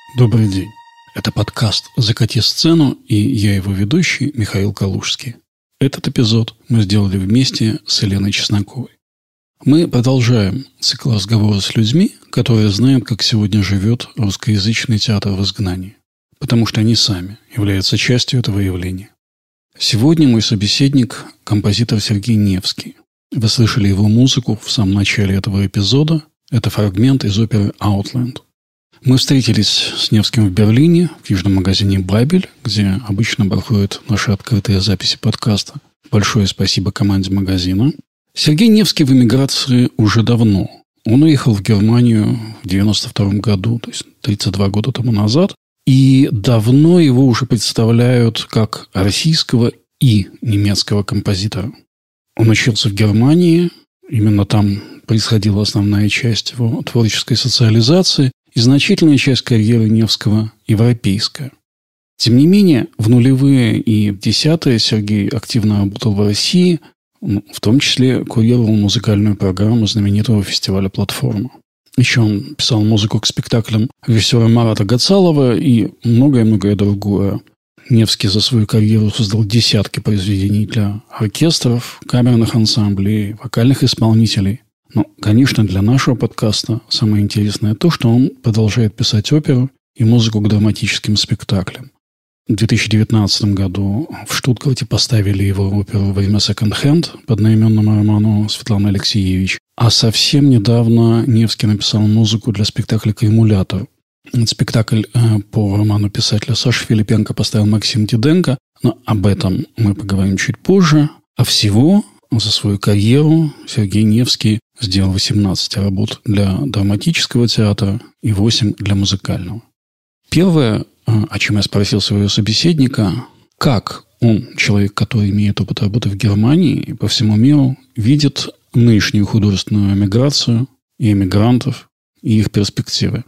Добрый день. Это подкаст «Закати сцену» и я его ведущий Михаил Калужский. Этот эпизод мы сделали вместе с Еленой Чесноковой. Мы продолжаем цикл разговора с людьми, которые знают, как сегодня живет русскоязычный театр в изгнании, потому что они сами являются частью этого явления. Сегодня мой собеседник – композитор Сергей Невский. Вы слышали его музыку в самом начале этого эпизода. Это фрагмент из оперы «Outland». Мы встретились с Невским в Берлине, в книжном магазине «Бабель», где обычно проходят наши открытые записи подкаста. Большое спасибо команде магазина. Сергей Невский в эмиграции уже давно. Он уехал в Германию в 1992 году, то есть 32 года тому назад. И давно его уже представляют как российского и немецкого композитора. Он учился в Германии, именно там происходила основная часть его творческой социализации, и значительная часть карьеры Невского европейская. Тем не менее, в нулевые и в десятые Сергей активно работал в России, в том числе курировал музыкальную программу знаменитого фестиваля «Платформа». Еще он писал музыку к спектаклям режиссера Марата Гацалова и многое-многое другое. Невский за свою карьеру создал десятки произведений для оркестров, камерных ансамблей, вокальных исполнителей. Но, конечно, для нашего подкаста самое интересное то, что он продолжает писать оперу и музыку к драматическим спектаклям. В 2019 году в Штутгарте поставили его оперу «Время секонд-хенд» по одноименному роману Светланы Алексеевич. А совсем недавно Невский написал музыку для спектакля «Кремулятор». Спектакль по роману писателя Саши Филипенко поставил Максим Диденко, но об этом мы поговорим чуть позже. А всего за свою карьеру Сергей Невский сделал 18 работ для драматического театра и 8 для музыкального. Первое, о чем я спросил своего собеседника, как он, человек, который имеет опыт работы в Германии и по всему миру, видит нынешнюю художественную эмиграцию и эмигрантов и их перспективы.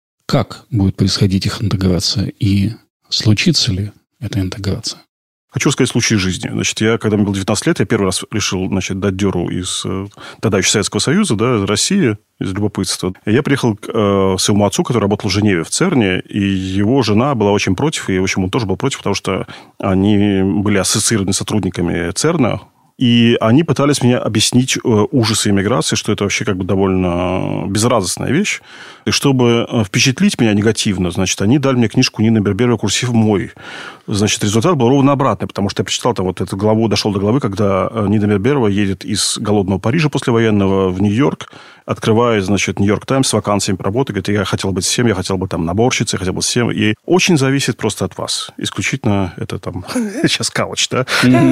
Как будет происходить их интеграция и случится ли эта интеграция? Хочу сказать случай жизни. Значит, когда мне было 19 лет, я первый раз решил, дать дёру из тогда еще Советского Союза, из России, из любопытства. Я приехал к своему отцу, который работал в Женеве, в ЦЕРНе, и его жена была очень против, и, в общем, он тоже был против, потому что они были ассоциированы сотрудниками ЦЕРНа, и они пытались мне объяснить ужасы иммиграции, что это вообще довольно безрадостная вещь. И чтобы впечатлить меня негативно, они дали мне книжку Нины Берберова «Курсив мой». Результат был ровно обратный, потому что я прочитал эту главу, дошел до главы, когда Нина Берберова едет из голодного Парижа послевоенного в Нью-Йорк, открывает, «Нью-Йорк Таймс» с вакансиями по работе, говорит, я хотел быть всем, я хотел бы наборщицей, я хотел бы всем. И очень зависит просто от вас. Исключительно это сейчас кауч, да?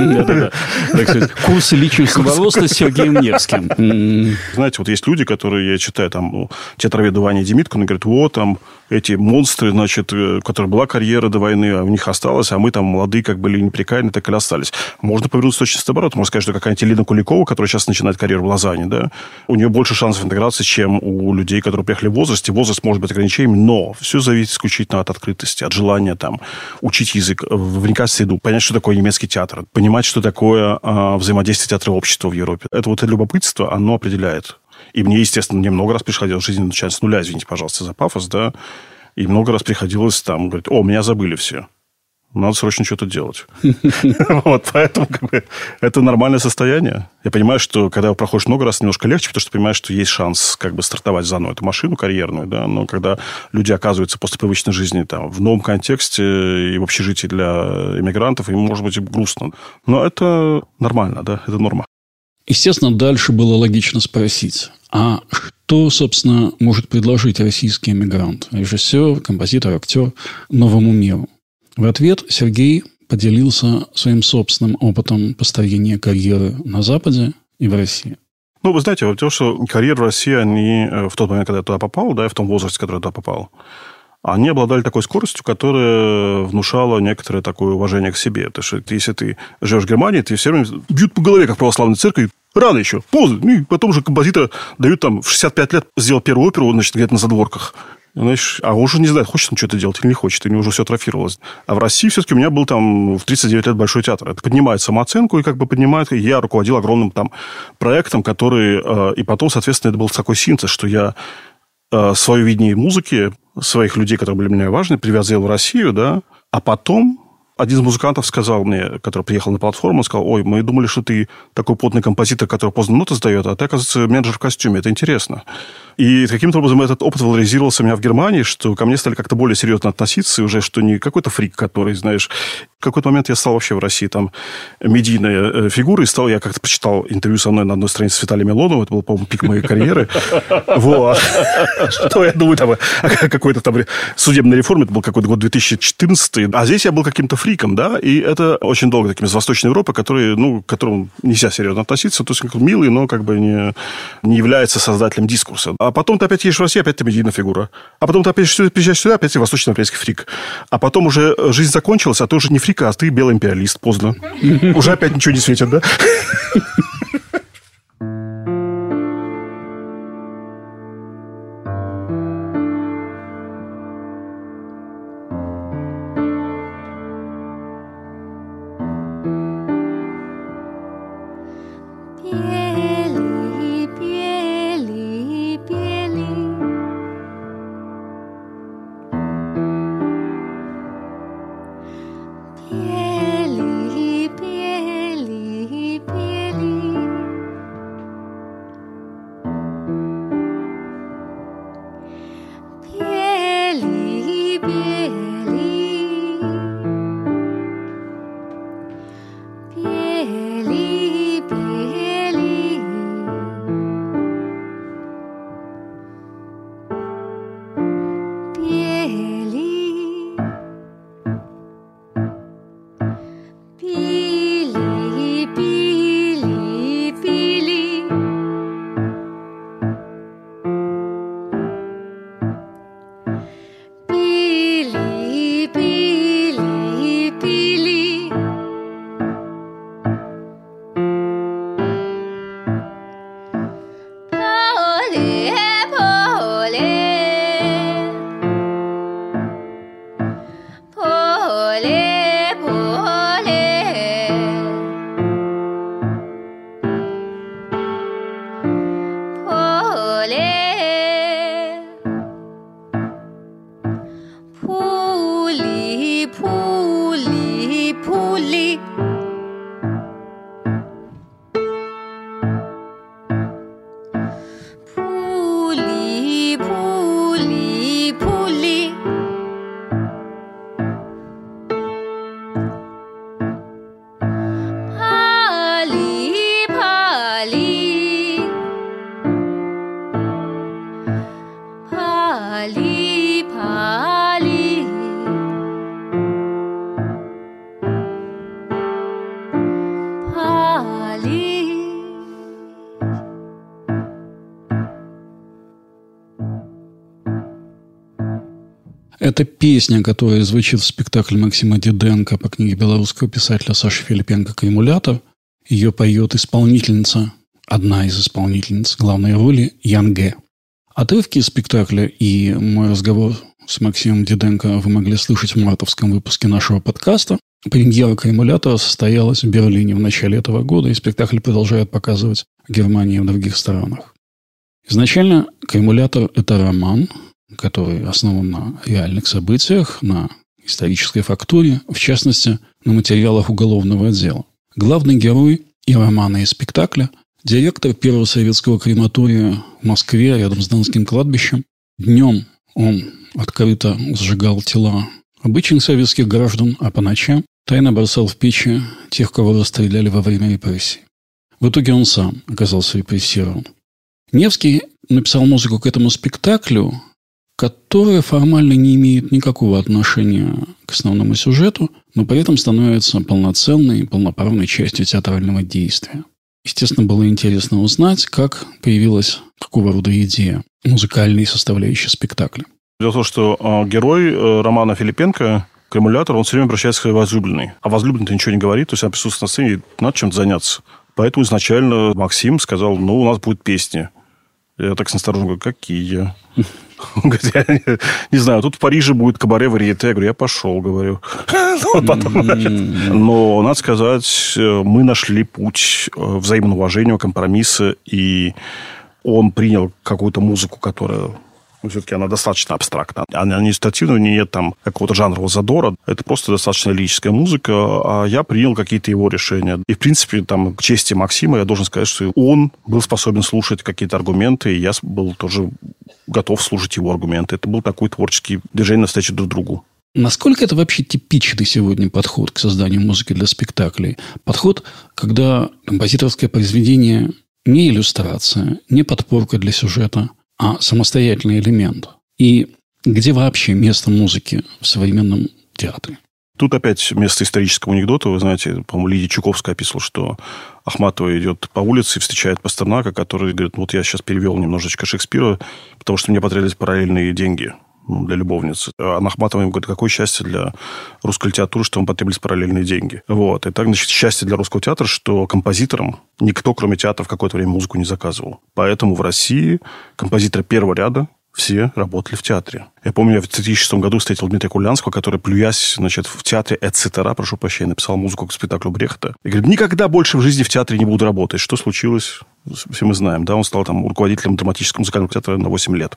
Курсы личностного роста с Сергеем Невским. Знаете, есть люди, которые, я читаю, театроведу Ваня Демитко, он говорит, эти монстры, у которых была карьера до войны, а у них осталось, а мы молодые, были неприкаянные, так и остались. Можно повернуться точно наоборот. Можно сказать, что какая-нибудь Елена Куликова, которая сейчас начинает карьеру в Лозанне, да, у нее больше шансов интеграции, чем у людей, которые приехали в возрасте. Возраст может быть ограничением, но все зависит исключительно от открытости, от желания учить язык, вникать в среду, понять, что такое немецкий театр, понимать, что такое взаимодействие театра и общества в Европе. Это любопытство, оно определяет. И мне, естественно, много раз приходилось в жизни начать с нуля, извините, пожалуйста, за пафос, да, и много раз приходилось говорить, меня забыли все. Надо срочно что-то делать. Поэтому это нормальное состояние. Я понимаю, что когда проходишь много раз, немножко легче, потому что понимаешь, что есть шанс стартовать заново эту машину карьерную, да, но когда люди оказываются после привычной жизни в новом контексте и в общежитии для иммигрантов, им может быть грустно. Но это нормально, да, это норма. Естественно, дальше было логично спросить, а что, собственно, может предложить российский эмигрант, режиссер, композитор, актер новому миру? В ответ Сергей поделился своим собственным опытом построения карьеры на Западе и в России. Вы знаете, то, что карьера в России, они в тот момент, когда я туда попал, да, в том возрасте, когда я туда попал, они обладали такой скоростью, которая внушала некоторое такое уважение к себе. Потому что если ты живешь в Германии, ты все время бьют по голове, как в православной церкви, рано еще, поздно. И потом уже композитора дают в 65 лет сделал первую оперу, где-то на задворках. А он уже не знает, хочет он что-то делать или не хочет, или уже все атрофировалось. А в России все-таки у меня был в 39 лет большой театр. Это поднимает самооценку и поднимает. Я руководил огромным проектом, который... И потом, соответственно, это был такой синтез, что я свое видение музыки своих людей, которые были мне важны, привозил в Россию, да, а потом один из музыкантов сказал мне, который приехал на платформу, он сказал: ой, мы думали, что ты такой плотный композитор, который поздно ноты сдает, а ты, оказывается, менеджер в костюме. Это интересно. И каким-то образом этот опыт валоризировался у меня в Германии, что ко мне стали как-то более серьезно относиться, и уже что не какой-то фрик, который, знаешь... В какой-то момент я стал вообще в России там медийной фигурой, я как-то почитал интервью со мной на одной странице с Виталием Милоновым, это был, по-моему, пик моей карьеры. Вот. Что я думаю, там, какой-то там судебной реформе, это был какой-то год 2014, а здесь я был каким-то фриком, да, и это очень долго таким из Восточной Европы, к которому нельзя серьезно относиться, то есть как милый, но как бы не является создателем дискурса. А потом ты опять едешь в Россию, опять ты медийная фигура. А потом ты опять приезжаешь сюда, опять ты восточноевропейский фрик. А потом уже жизнь закончилась, а ты уже не фрик, а ты белый империалист. Поздно. Уже опять ничего не светит, да? Это песня, которая звучит в спектакле Максима Диденко по книге белорусского писателя Саши Филипенко «Кремулятор». Ее поет исполнительница, одна из исполнительниц главной роли, Ян Гэ. Отрывки из спектакля и мой разговор с Максимом Диденко вы могли слышать в мартовском выпуске нашего подкаста. Премьера «Кремулятора» состоялась в Берлине в начале этого года, и спектакль продолжают показывать в Германии и в других странах. Изначально «Кремулятор» – это роман, который основан на реальных событиях, на исторической фактуре, в частности, на материалах уголовного отдела. Главный герой и романа, и спектакля – директор первого советского крематория в Москве, рядом с Донским кладбищем. Днем он открыто сжигал тела обычных советских граждан, а по ночам тайно бросал в печи тех, кого расстреляли во время репрессий. В итоге он сам оказался репрессирован. Невский написал музыку к этому спектаклю, которая формально не имеет никакого отношения к основному сюжету, но при этом становится полноценной, полноправной частью театрального действия. Естественно, было интересно узнать, как появилась такого рода идея музыкальной составляющей спектакля. Дело в том, что герой романа Филипенко, «Кремулятор», он все время обращается к своей возлюбленной. А возлюбленный ничего не говорит, то есть она присутствует на сцене, и надо чем-то заняться. Поэтому изначально Максим сказал: у нас будет песни. Я так настороженно говорю: какие? Он говорит: я не знаю, тут в Париже будет кабаре варьете. Я говорю: я пошел, говорю. Но, надо сказать, мы нашли путь взаимного уважения, компромисса, и он принял какую-то музыку, которая Все-таки она достаточно абстрактна. Она не ситуативная, нет там какого-то жанрового задора. Это просто достаточно лирическая музыка, а я принял какие-то его решения. И, в принципе, там, к чести Максима, я должен сказать, что он был способен слушать какие-то аргументы, и я был тоже готов слушать его аргументы. Это был такой творческий движение навстречу друг другу. Насколько это вообще типичный сегодня подход к созданию музыки для спектаклей? Подход, когда композиторское произведение не иллюстрация, не подпорка для сюжета, а самостоятельный элемент. И где вообще место музыки в современном театре? Тут опять место исторического анекдота. Вы знаете, по-моему, Лидия Чуковская описывала, что Ахматова идет по улице и встречает Пастернака, который говорит, вот я сейчас перевел немножечко Шекспира, потому что мне потребовались параллельные деньги для любовницы. А Ахматова ему говорит, какое счастье для русской литературы, что вам потребовались параллельные деньги. Вот. И так, значит, счастье для русского театра, что композиторам никто, кроме театра, в какое-то время музыку не заказывал. Поэтому в России композиторы первого ряда все работали в театре. Я помню, я в 2006 году встретил Дмитрия Курлянского, который, плюясь, значит, в театре «Эцетера», прошу прощения, написал музыку к спектаклю Брехта. И говорит, никогда больше в жизни в театре не буду работать. Что случилось? Все мы знаем, да, он стал там руководителем драматического музыкального театра на 8 лет.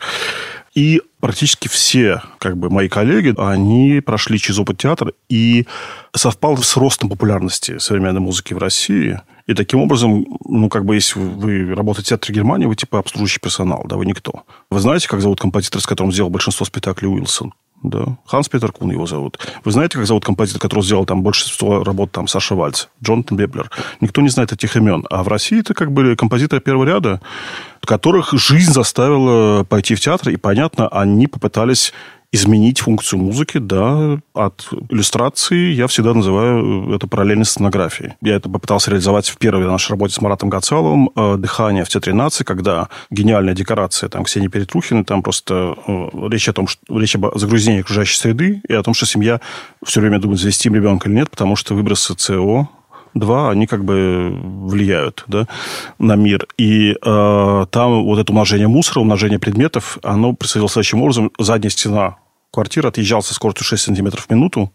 И практически все, мои коллеги, они прошли через опыт театра, и совпал с ростом популярности современной музыки в России. И таким образом, если вы работаете в театре Германии, вы типа обслуживающий персонал, да, вы никто. Вы знаете, как зовут композитора, с которым сделал большинство спектаклей Уилсон? Да, Ханс Петер Кун его зовут. Вы знаете, как зовут композитора, который сделал там большинство работ, там, Саша Вальц, Джонатан Веблер? Никто не знает этих имен. А в России это композиторы первого ряда, которых жизнь заставила пойти в театр, и, понятно, они попытались изменить функцию музыки, да, от иллюстрации я всегда называю это параллельной сценографией. Я это попытался реализовать в первой нашей работе с Маратом Гацаловым «Дыхание в Театре нации», когда гениальная декорация там Ксении Перетрухиной, там просто речь об загрязнении окружающей среды и о том, что семья все время думает, завести им ребенка или нет, потому что выбросы СО2, они влияют, да, на мир. И там вот это умножение мусора, умножение предметов, оно происходило следующим образом. Задняя стена квартиры отъезжала со скоростью 6 сантиметров в минуту,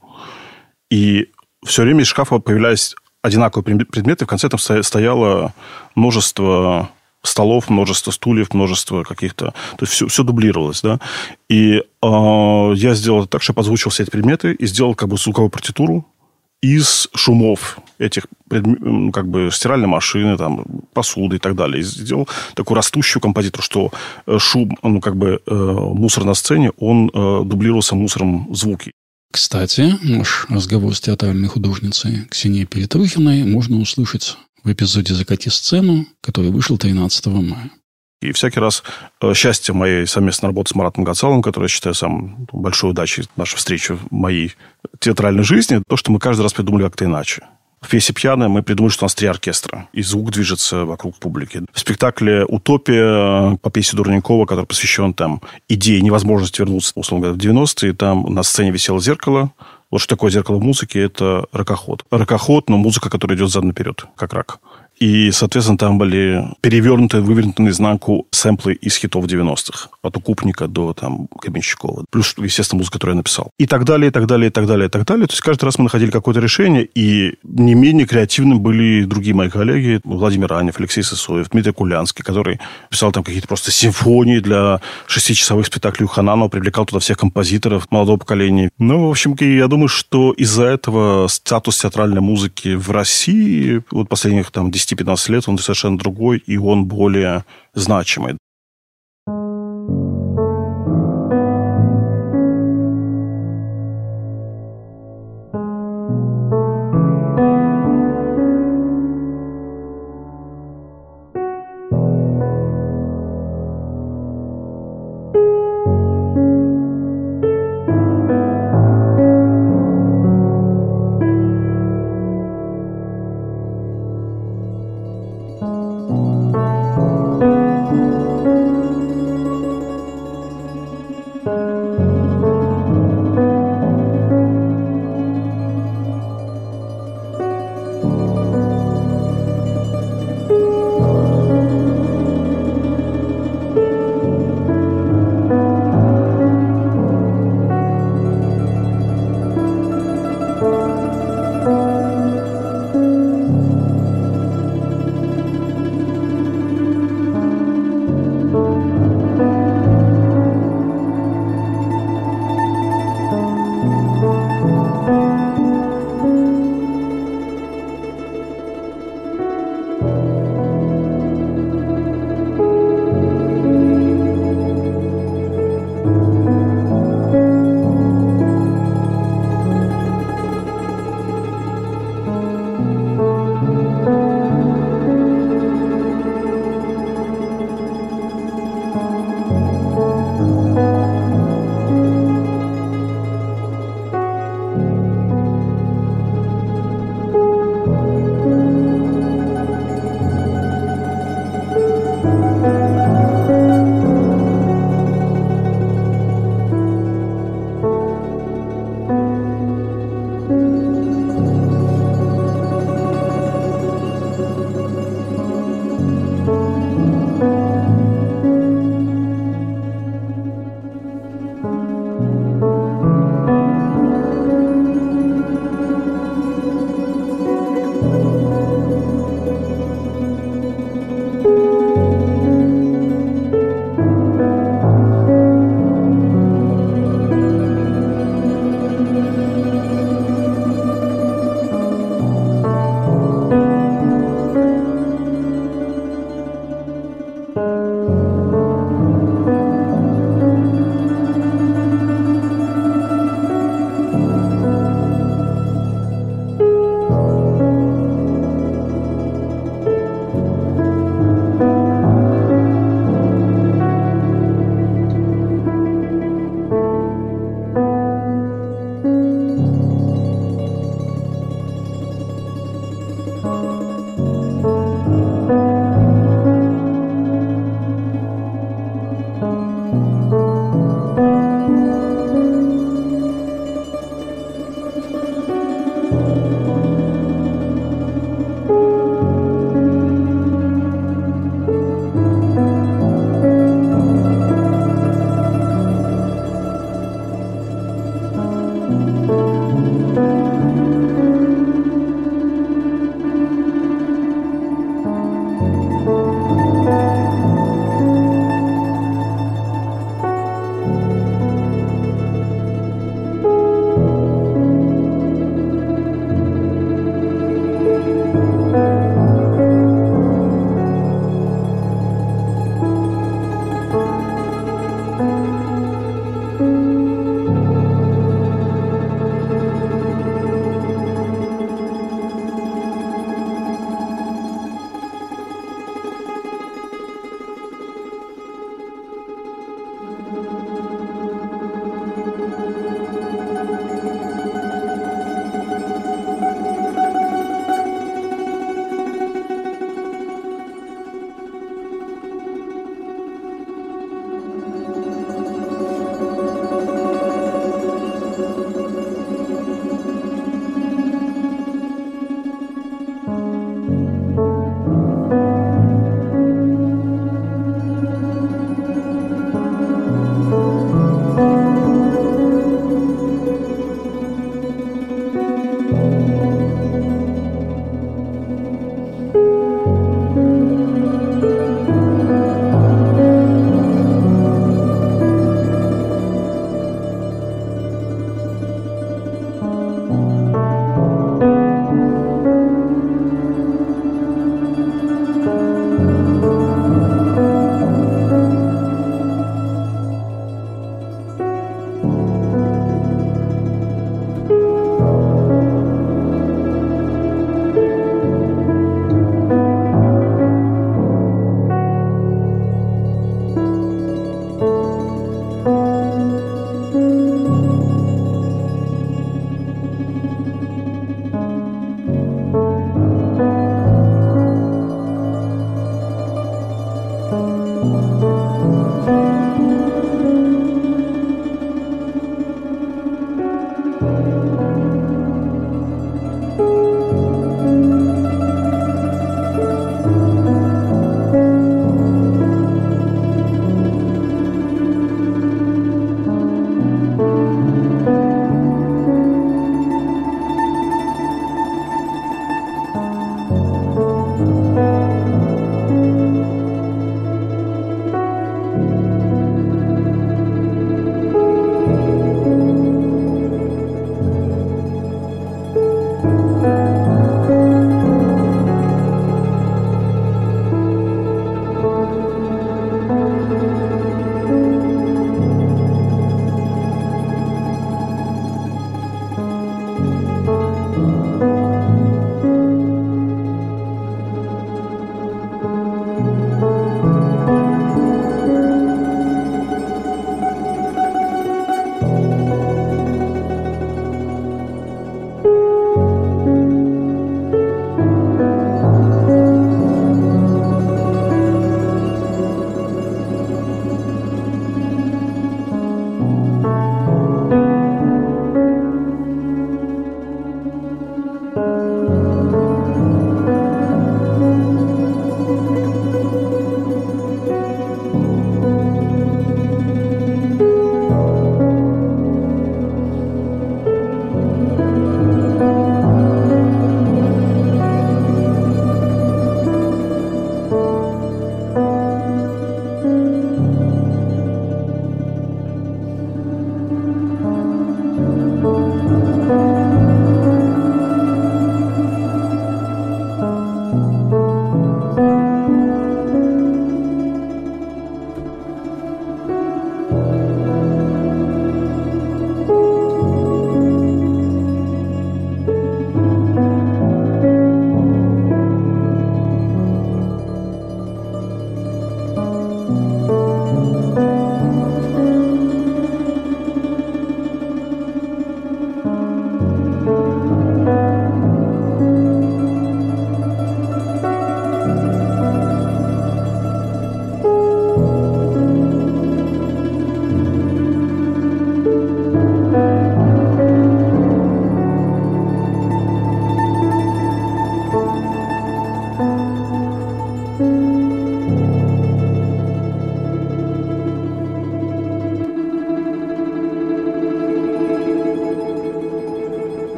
и все время из шкафа появлялись одинаковые предметы. В конце там стояло множество столов, множество стульев, множество каких-то... То есть все дублировалось, да. И я сделал это так, что я подзвучил все эти предметы и сделал звуковую партитуру из шумов этих, стиральной машины, там, посуды и так далее. И сделал такую растущую композитуру, что шум, мусор на сцене, он дублировался мусором звуки. Кстати, наш разговор с театральной художницей Ксенией Перетрухиной можно услышать в эпизоде «Закати сцену», который вышел 13 мая. И всякий раз счастье моей совместной работы с Маратом Гацаловым, который я считаю самой большой удачей нашей встречи в моей театральной жизни, то, что мы каждый раз придумали как-то иначе. В пьесе «Пьяная» мы придумали, что у нас 3 оркестра, и звук движется вокруг публики. В спектакле «Утопия» по пьесе Дурникова, который посвящен идее невозможности вернуться, условно говоря, в 90-е, там на сцене висело зеркало. Вот что такое зеркало в музыке? Это ракоход. Ракоход, но музыка, которая идет задом наперед, как рак. И, соответственно, там были перевернутые, вывернутые наизнанку сэмплы из хитов 90-х. От Укупника до Гребенщикова. Плюс, естественно, музыка, которую я написал. И так далее, и так далее, и так далее, и так далее. То есть, каждый раз мы находили какое-то решение. И не менее креативным были другие мои коллеги. Владимир Анев, Алексей Сысоев, Дмитрий Кулянский, который писал там какие-то просто симфонии для 6-часовых спектаклей у Хананова. Привлекал туда всех композиторов молодого поколения. В общем, я думаю, что из-за этого статус театральной музыки в России вот последних 10-15 лет он совершенно другой, и он более значимый.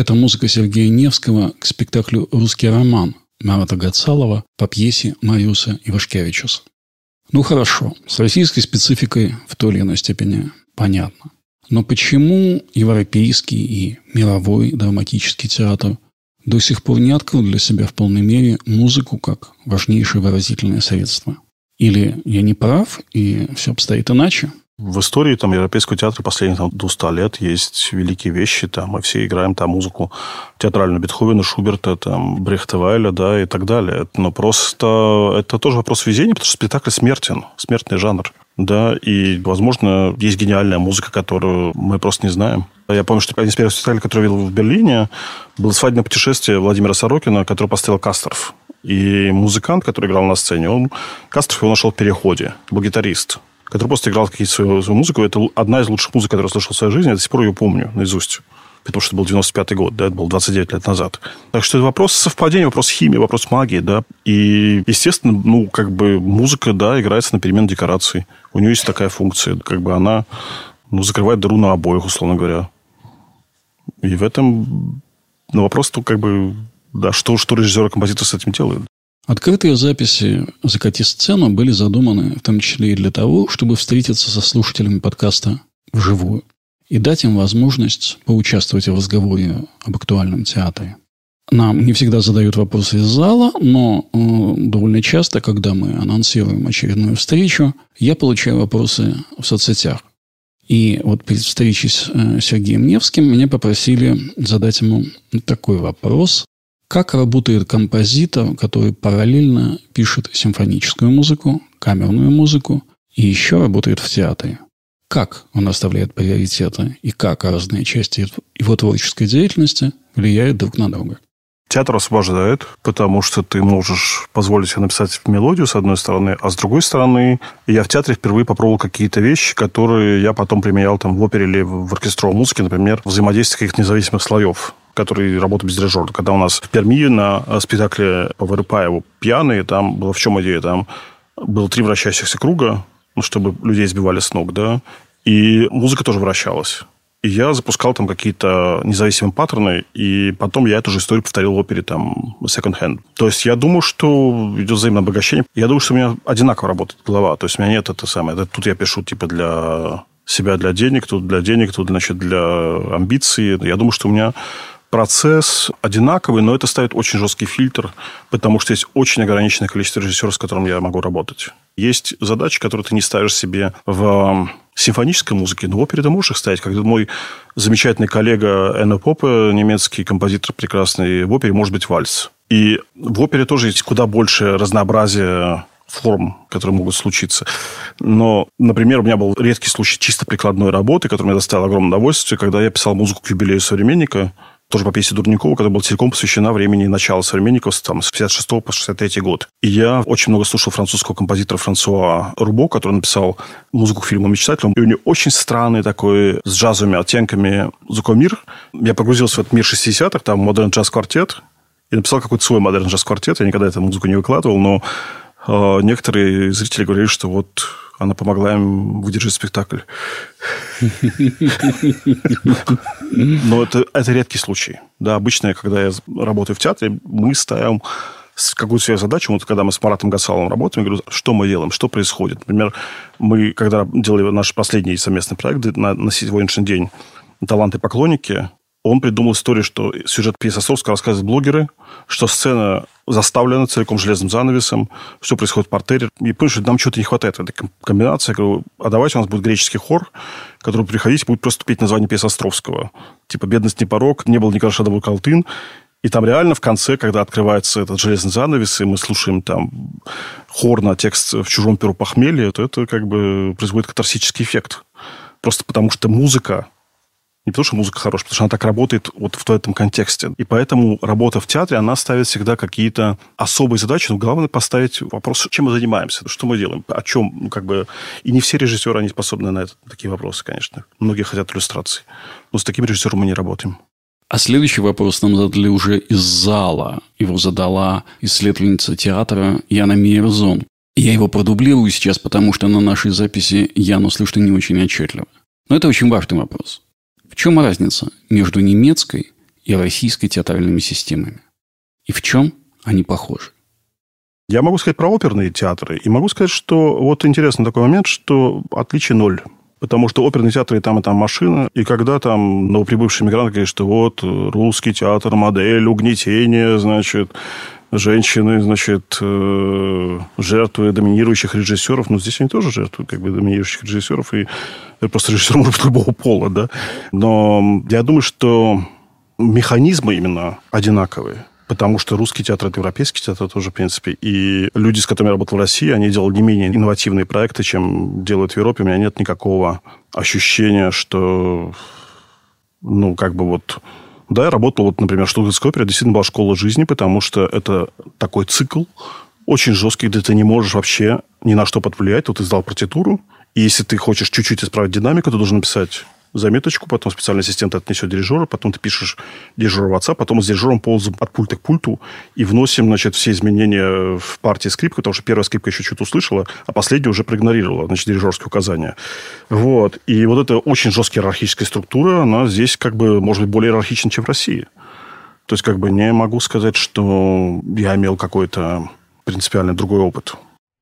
Это музыка Сергея Невского к спектаклю «Русский роман» Марата Гацалова по пьесе Мариуса Ивашкевичуса. Ну хорошо, с российской спецификой в той или иной степени понятно. Но почему европейский и мировой драматический театр до сих пор не открыл для себя в полной мере музыку как важнейшее выразительное средство? Или я не прав, и все обстоит иначе? В истории европейского театра последних 200 лет есть великие вещи. Мы все играем музыку театральную Бетховена, Шуберта, Брехта, Вайля, и так далее. Но просто это тоже вопрос везения, потому что спектакль смертен, смертный жанр. И, возможно, есть гениальная музыка, которую мы просто не знаем. Я помню, что один из первых спектаклей, который я видел в Берлине, было «Свадебное путешествие» Владимира Сорокина, который поставил Касторф. И музыкант, который играл на сцене, Касторф его нашел в переходе, был гитарист, который просто играл какие-то свою музыку. Это одна из лучших музык, которую я слышал в своей жизни. Я до сих пор ее помню наизусть. Потому что это был 95-й год, это было 29 лет назад. Так что это вопрос совпадения, вопрос химии, вопрос магии, И, естественно, музыка, играется на перемену декораций. У нее есть такая функция. Она закрывает дыру на обоих, условно говоря. И в этом вопрос, что режиссер и композитор с этим делают. Открытые записи «Закати сцену» были задуманы в том числе и для того, чтобы встретиться со слушателями подкаста вживую и дать им возможность поучаствовать в разговоре об актуальном театре. Нам не всегда задают вопросы из зала, но довольно часто, когда мы анонсируем очередную встречу, я получаю вопросы в соцсетях. И перед встречей с Сергеем Невским меня попросили задать ему такой вопрос. Как работает композитор, который параллельно пишет симфоническую музыку, камерную музыку и еще работает в театре? Как он расставляет приоритеты и как разные части его творческой деятельности влияют друг на друга? Театр освобождает, потому что ты можешь позволить себе написать мелодию, с одной стороны, а с другой стороны, я в театре впервые попробовал какие-то вещи, которые я потом применял в опере или в оркестровой музыке, например, взаимодействие каких-то независимых слоев, которые работают без дирижера. Когда у нас в Перми на спектакле по Вырыпаеву «Пьяные», там была в чем идея? Там было 3 вращающихся круга, чтобы людей сбивали с ног, и музыка тоже вращалась. И я запускал какие-то независимые паттерны, и потом я эту же историю повторил в опере second hand. То есть я думаю, что идет взаимное обогащение. Я думаю, что у меня одинаково работает голова. То есть у меня нет тут я пишу для себя, для денег, тут для для амбиций. Я думаю, что у меня процесс одинаковый, но это ставит очень жесткий фильтр, потому что есть очень ограниченное количество режиссеров, с которым я могу работать. Есть задачи, которые ты не ставишь себе в симфонической музыке, но в опере ты можешь их ставить. Как мой замечательный коллега Энно Попе, немецкий композитор прекрасный, в опере может быть вальс. И в опере тоже есть куда больше разнообразия форм, которые могут случиться. Но, например, у меня был редкий случай чисто прикладной работы, который мне доставил огромное удовольствие, когда я писал музыку к юбилею «Современника», тоже по пьесе Дурникова, которая была целиком посвящена времени начала «Современников» с 56 по 63 год. И я очень много слушал французского композитора Франсуа Рубо, который написал музыку к фильму «Мечтатель». И у него очень странный такой, с джазовыми оттенками звукомир. Я погрузился в этот мир 60-х, там модерн джаз-квартет, и написал какой-то свой модерн джаз-квартет. Я никогда эту музыку не выкладывал, но некоторые зрители говорили, что она помогла им выдержать спектакль. Но это редкий случай. Обычно, когда я работаю в театре, мы ставим какую-то свою задачу. Когда мы с Маратом Гацаловым работаем, я говорю, что мы делаем, что происходит. Например, мы, когда делали наш последний совместный проект на сегодняшний день «Таланты и поклонники», он придумал историю, что сюжет пьесы Островского рассказывают блогеры, что сцена заставлена целиком железным занавесом, все происходит в партере. И понимаешь, что нам чего-то не хватает этой комбинации. Я говорю, а давайте у нас будет греческий хор, который будет приходить и будет просто петь название пьесы Островского. «Бедность не порок», «Не был никогда шадовый колтын». И там реально в конце, когда открывается этот железный занавес, и мы слушаем хор на текст «В чужом перу похмелье», то это производит катарсический эффект. Просто потому что музыка, не потому что музыка хорошая, потому что она так работает в этом контексте. И поэтому работа в театре, она ставит всегда какие-то особые задачи. Но главное поставить вопрос, чем мы занимаемся, что мы делаем, о чем. И не все режиссеры, они способны на такие вопросы, конечно. Многие хотят иллюстраций. Но с таким режиссером мы не работаем. А следующий вопрос нам задали уже из зала. Его задала исследовательница театра Яна Мейерзон. Я его продублирую сейчас, потому что на нашей записи Яну слышно не очень отчетливо. Но это очень важный вопрос. В чем разница между немецкой и российской театральными системами? И в чем они похожи? Я могу сказать про оперные театры. И могу сказать, что вот интересный такой момент, что отличий ноль. Потому что оперные театры и там машина. И когда там новоприбывшие мигранты говорят, что вот русский театр, модель угнетения, значит, женщины, значит, жертвы доминирующих режиссеров. Но здесь они тоже жертвы доминирующих режиссеров. И просто режиссер может быть любого пола, да. Но я думаю, что механизмы именно одинаковые. Потому что русский театр – это европейский театр тоже, в принципе. И люди, с которыми я работал в России, они делали не менее инновативные проекты, чем делают в Европе. У меня нет никакого ощущения, что... Да, я работал, например, в Штутгартской опере. Действительно была школа жизни, потому что это такой цикл очень жесткий, где ты не можешь вообще ни на что повлиять. Тут ты сдал партитуру, и если ты хочешь чуть-чуть исправить динамику, ты должен написать заметочку, потом специальный ассистент отнесет дирижера, потом ты пишешь дирижеру в WhatsApp, потом с дирижером ползаем от пульта к пульту и вносим, значит, все изменения в партии скрипки, потому что первая скрипка еще что-то услышала, а последняя уже проигнорировала, значит, дирижерские указания. Вот. И вот эта очень жесткая иерархическая структура, она здесь может быть более иерархична, чем в России. То есть не могу сказать, что я имел какой-то принципиально другой опыт.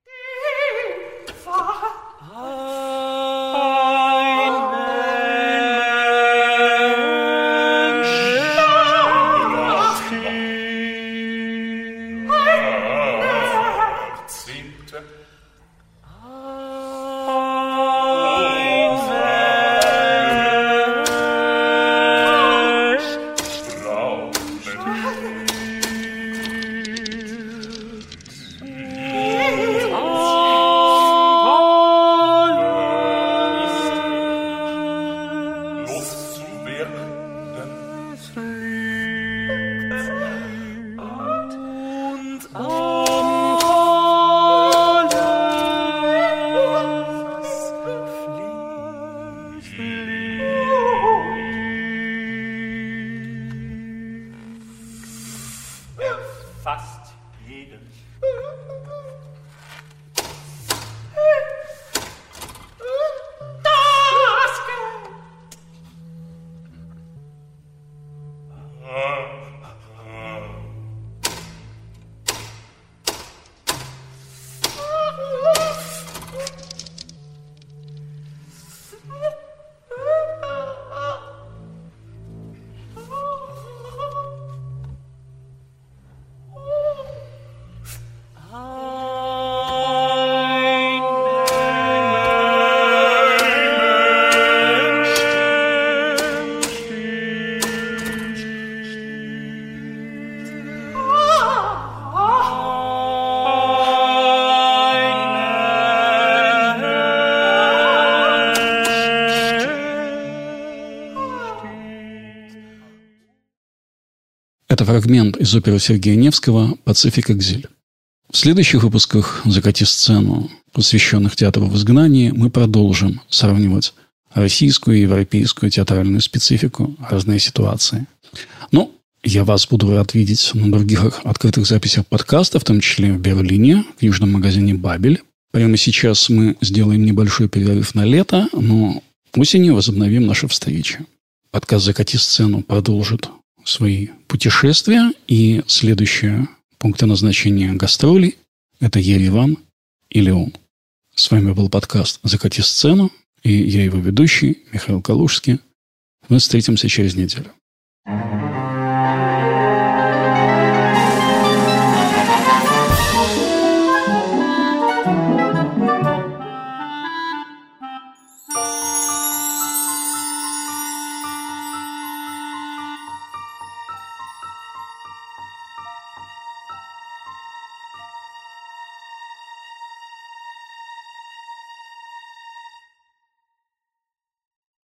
Fast jeden. Это фрагмент из оперы Сергея Невского «Пацифик Экзиль». В следующих выпусках «Закати сцену», посвященных театру в изгнании, мы продолжим сравнивать российскую и европейскую театральную специфику, разные ситуации. Но я вас буду рад видеть на других открытых записях подкаста, в том числе в Берлине, в книжном магазине «Бабель». Прямо сейчас мы сделаем небольшой перерыв на лето, но осенью возобновим наши встречи. Подкаст «Закати сцену» продолжит свои путешествия, и следующие пункты назначения гастролей – это Ереван и Лион. С вами был подкаст «Закати сцену», и я его ведущий Михаил Калужский. Мы встретимся через неделю.